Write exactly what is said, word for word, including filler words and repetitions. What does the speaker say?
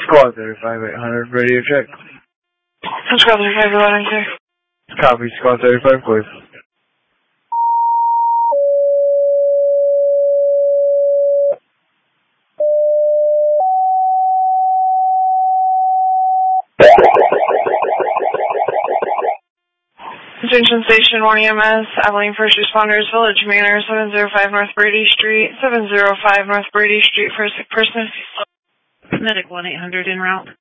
Squad thirty-five, eight hundred, radio check. Squad thirty-five, eight hundred. Copy, Squad thirty-five, please. Junction Station one E M S, Abilene First Responders, Village Manor, seven oh five North Brady Street, seven oh five North Brady Street for a sick person. Medic one eight hundred en route.